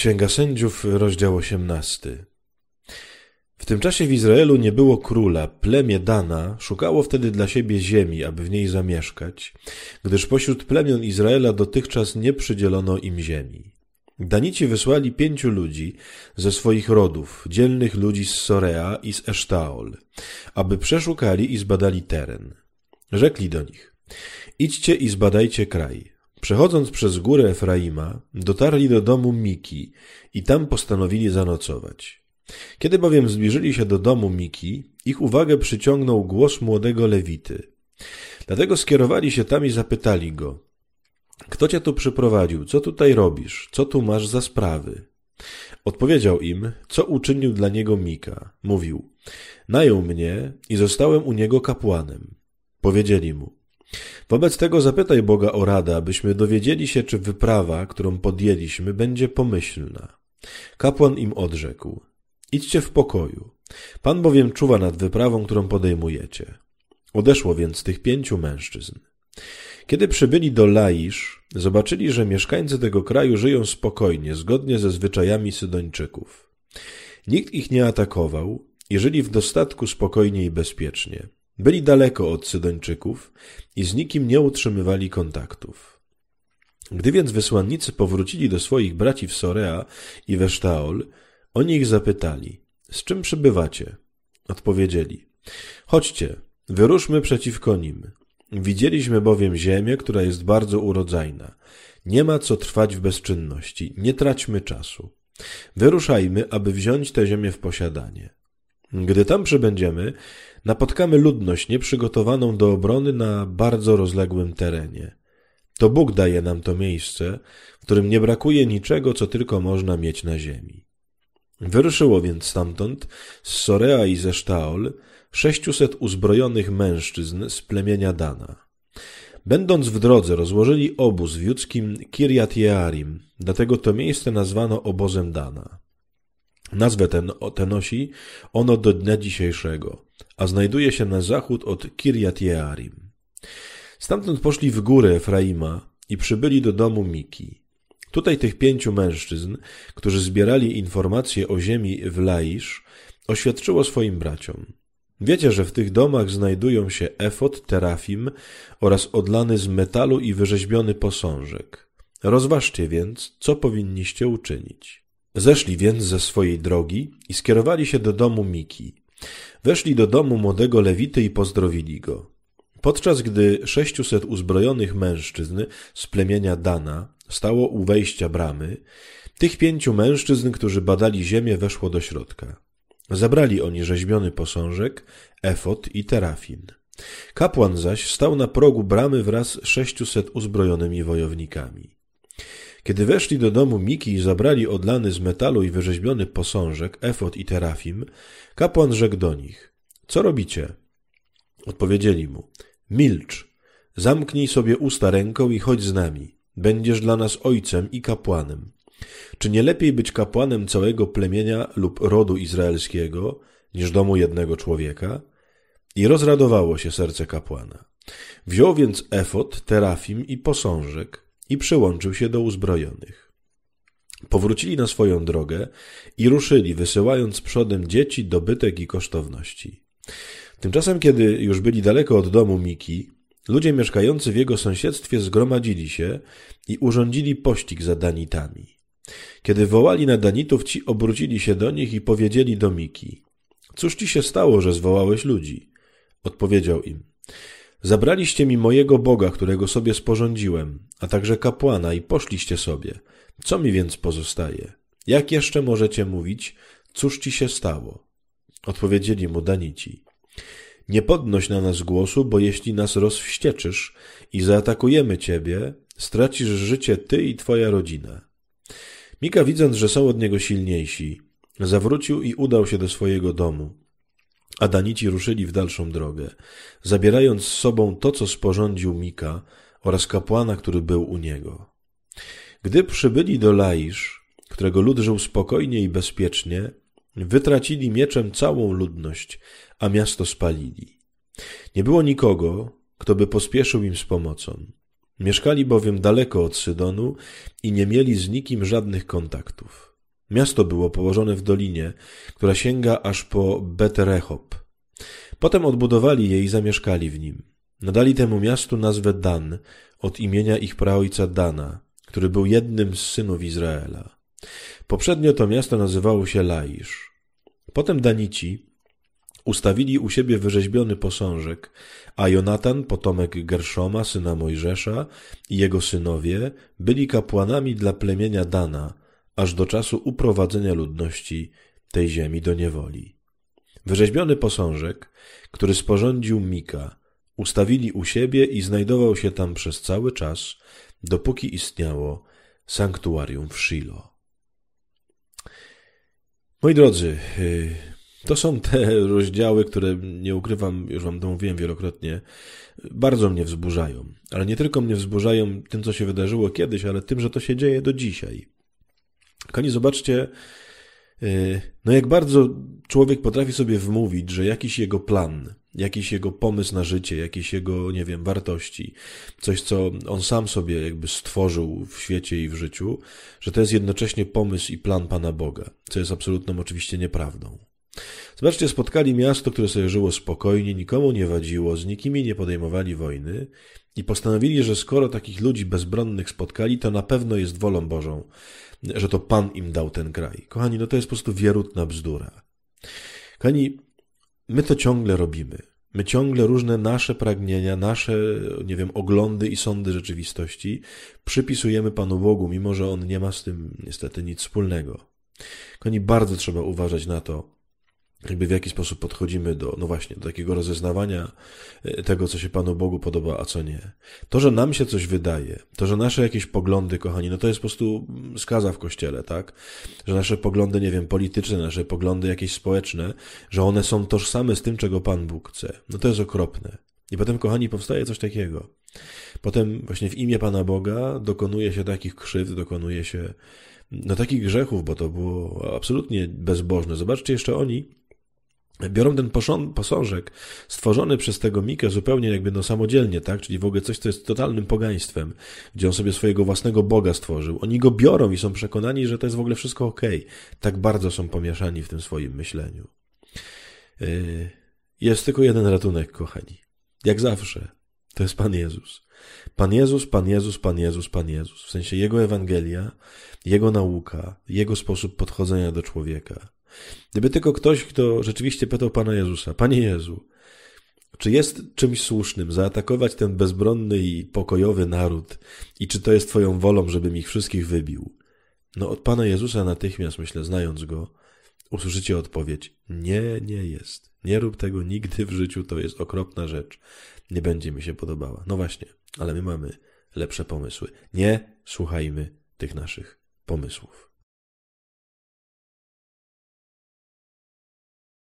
Księga Sędziów, rozdział 18. W tym czasie w Izraelu nie było króla. Plemię Dana szukało wtedy dla siebie ziemi, aby w niej zamieszkać, gdyż pośród plemion Izraela dotychczas nie przydzielono im ziemi. Danici wysłali 5 ludzi ze swoich rodów, dzielnych ludzi z Sorea i z Esztaol, aby przeszukali i zbadali teren. Rzekli do nich: idźcie i zbadajcie kraj. Przechodząc przez górę Efraima, dotarli do domu Miki i tam postanowili zanocować. Kiedy bowiem zbliżyli się do domu Miki, ich uwagę przyciągnął głos młodego Lewity. Dlatego skierowali się tam i zapytali go: kto cię tu przyprowadził? Co tutaj robisz? Co tu masz za sprawy? Odpowiedział im, co uczynił dla niego Mika. Mówił: najął mnie i zostałem u niego kapłanem. Powiedzieli mu: wobec tego zapytaj Boga o radę, abyśmy dowiedzieli się, czy wyprawa, którą podjęliśmy, będzie pomyślna. Kapłan im odrzekł: idźcie w pokoju. Pan bowiem czuwa nad wyprawą, którą podejmujecie. Odeszło więc tych 5 mężczyzn. Kiedy przybyli do Laisz, zobaczyli, że mieszkańcy tego kraju żyją spokojnie, zgodnie ze zwyczajami Sydończyków. Nikt ich nie atakował i żyli w dostatku spokojnie i bezpiecznie. Byli daleko od Sydończyków i z nikim nie utrzymywali kontaktów. Gdy więc wysłannicy powrócili do swoich braci w Sorea i w Esztaol, oni ich zapytali: z czym przybywacie? Odpowiedzieli: chodźcie, wyruszmy przeciwko nim. Widzieliśmy bowiem ziemię, która jest bardzo urodzajna. Nie ma co trwać w bezczynności, nie traćmy czasu. Wyruszajmy, aby wziąć tę ziemię w posiadanie. Gdy tam przybędziemy, napotkamy ludność nieprzygotowaną do obrony na bardzo rozległym terenie. To Bóg daje nam to miejsce, w którym nie brakuje niczego, co tylko można mieć na ziemi. Wyruszyło więc stamtąd, z Sorea i ze Sztaol, 600 uzbrojonych mężczyzn z plemienia Dana. Będąc w drodze, rozłożyli obóz w judzkim Kirjat Jearim, dlatego to miejsce nazwano obozem Dana. Nazwę tę nosi ono do dnia dzisiejszego, a znajduje się na zachód od Kirjat Jearim. Stamtąd poszli w górę Efraima i przybyli do domu Miki. Tutaj tych 5 mężczyzn, którzy zbierali informacje o ziemi w Laisz, oświadczyło swoim braciom: wiecie, że w tych domach znajdują się efod, terafim oraz odlany z metalu i wyrzeźbiony posążek. Rozważcie więc, co powinniście uczynić. Zeszli więc ze swojej drogi i skierowali się do domu Miki. Weszli do domu młodego Lewity i pozdrowili go. Podczas gdy 600 uzbrojonych mężczyzn z plemienia Dana stało u wejścia bramy, tych 5 mężczyzn, którzy badali ziemię, weszło do środka. Zabrali oni rzeźbiony posążek, efod i terafin. Kapłan zaś stał na progu bramy wraz z 600 uzbrojonymi wojownikami. Kiedy weszli do domu Miki i zabrali odlany z metalu i wyrzeźbiony posążek, efod i terafim, kapłan rzekł do nich: co robicie? Odpowiedzieli mu: milcz, zamknij sobie usta ręką i chodź z nami. Będziesz dla nas ojcem i kapłanem. Czy nie lepiej być kapłanem całego plemienia lub rodu izraelskiego, niż domu jednego człowieka? I rozradowało się serce kapłana. Wziął więc efod, terafim i posążek i przyłączył się do uzbrojonych. Powrócili na swoją drogę i ruszyli, wysyłając przodem dzieci, dobytek i kosztowności. Tymczasem, kiedy już byli daleko od domu Miki, ludzie mieszkający w jego sąsiedztwie zgromadzili się i urządzili pościg za Danitami. Kiedy wołali na Danitów, ci obrócili się do nich i powiedzieli do Miki: cóż ci się stało, że zwołałeś ludzi? Odpowiedział im: zabraliście mi mojego Boga, którego sobie sporządziłem, a także kapłana, i poszliście sobie. Co mi więc pozostaje? Jak jeszcze możecie mówić, cóż ci się stało? Odpowiedzieli mu Danici: nie podnoś na nas głosu, bo jeśli nas rozwścieczysz i zaatakujemy ciebie, stracisz życie ty i twoja rodzina. Mika, widząc, że są od niego silniejsi, zawrócił i udał się do swojego domu, a Danici ruszyli w dalszą drogę, zabierając z sobą to, co sporządził Mika oraz kapłana, który był u niego. Gdy przybyli do Laisz, którego lud żył spokojnie i bezpiecznie, wytracili mieczem całą ludność, a miasto spalili. Nie było nikogo, kto by pospieszył im z pomocą. Mieszkali bowiem daleko od Sydonu i nie mieli z nikim żadnych kontaktów. Miasto było położone w dolinie, która sięga aż po Bet-Rehob. Potem odbudowali je i zamieszkali w nim. Nadali temu miastu nazwę Dan, od imienia ich praojca Dana, który był jednym z synów Izraela. Poprzednio to miasto nazywało się Laisz. Potem Danici ustawili u siebie wyrzeźbiony posążek, a Jonatan, potomek Gerszoma, syna Mojżesza, i jego synowie byli kapłanami dla plemienia Dana, aż do czasu uprowadzenia ludności tej ziemi do niewoli. Wyrzeźbiony posążek, który sporządził Mika, ustawili u siebie i znajdował się tam przez cały czas, dopóki istniało sanktuarium w Shilo. Moi drodzy, to są te rozdziały, które, nie ukrywam, już wam to mówiłem wielokrotnie, bardzo mnie wzburzają. Ale nie tylko mnie wzburzają tym, co się wydarzyło kiedyś, ale tym, że to się dzieje do dzisiaj. Kochani, zobaczcie, jak bardzo człowiek potrafi sobie wmówić, że jakiś jego plan, jakiś jego pomysł na życie, jakieś jego, wartości, coś, co on sam sobie jakby stworzył w świecie i w życiu, że to jest jednocześnie pomysł i plan Pana Boga, co jest absolutną oczywiście nieprawdą. Zobaczcie, spotkali miasto, które sobie żyło spokojnie, nikomu nie wadziło, z nikimi nie podejmowali wojny i postanowili, że skoro takich ludzi bezbronnych spotkali, to na pewno jest wolą Bożą, że to Pan im dał ten kraj. Kochani, to jest po prostu wierutna bzdura. Kochani, my to ciągle robimy. My ciągle różne nasze pragnienia, nasze, oglądy i sądy rzeczywistości przypisujemy Panu Bogu, mimo że On nie ma z tym niestety nic wspólnego. Kochani, bardzo trzeba uważać na to, w jaki sposób podchodzimy do takiego rozeznawania tego, co się Panu Bogu podoba, a co nie. To, że nam się coś wydaje, to, że nasze jakieś poglądy, kochani, to jest po prostu skaza w Kościele, tak? Że nasze poglądy, polityczne, nasze poglądy jakieś społeczne, że one są tożsame z tym, czego Pan Bóg chce. To jest okropne. I potem, kochani, powstaje coś takiego. Potem właśnie w imię Pana Boga dokonuje się takich krzywd, dokonuje się takich grzechów, bo to było absolutnie bezbożne. Zobaczcie, jeszcze oni biorą ten posążek stworzony przez tego Mikę zupełnie samodzielnie, tak? Czyli w ogóle coś, co jest totalnym pogaństwem, gdzie on sobie swojego własnego Boga stworzył. Oni go biorą i są przekonani, że to jest w ogóle wszystko okej. Tak bardzo są pomieszani w tym swoim myśleniu. Jest tylko jeden ratunek, kochani. Jak zawsze. To jest Pan Jezus. Pan Jezus, Pan Jezus, Pan Jezus, Pan Jezus. W sensie Jego Ewangelia, Jego nauka, Jego sposób podchodzenia do człowieka. Gdyby tylko ktoś, kto rzeczywiście pytał Pana Jezusa, Panie Jezu, czy jest czymś słusznym zaatakować ten bezbronny i pokojowy naród i czy to jest Twoją wolą, żebym ich wszystkich wybił? Od Pana Jezusa natychmiast, myślę, znając Go, usłyszycie odpowiedź: nie, nie jest. Nie rób tego nigdy w życiu, to jest okropna rzecz. Nie będzie mi się podobała. No właśnie, ale my mamy lepsze pomysły. Nie słuchajmy tych naszych pomysłów.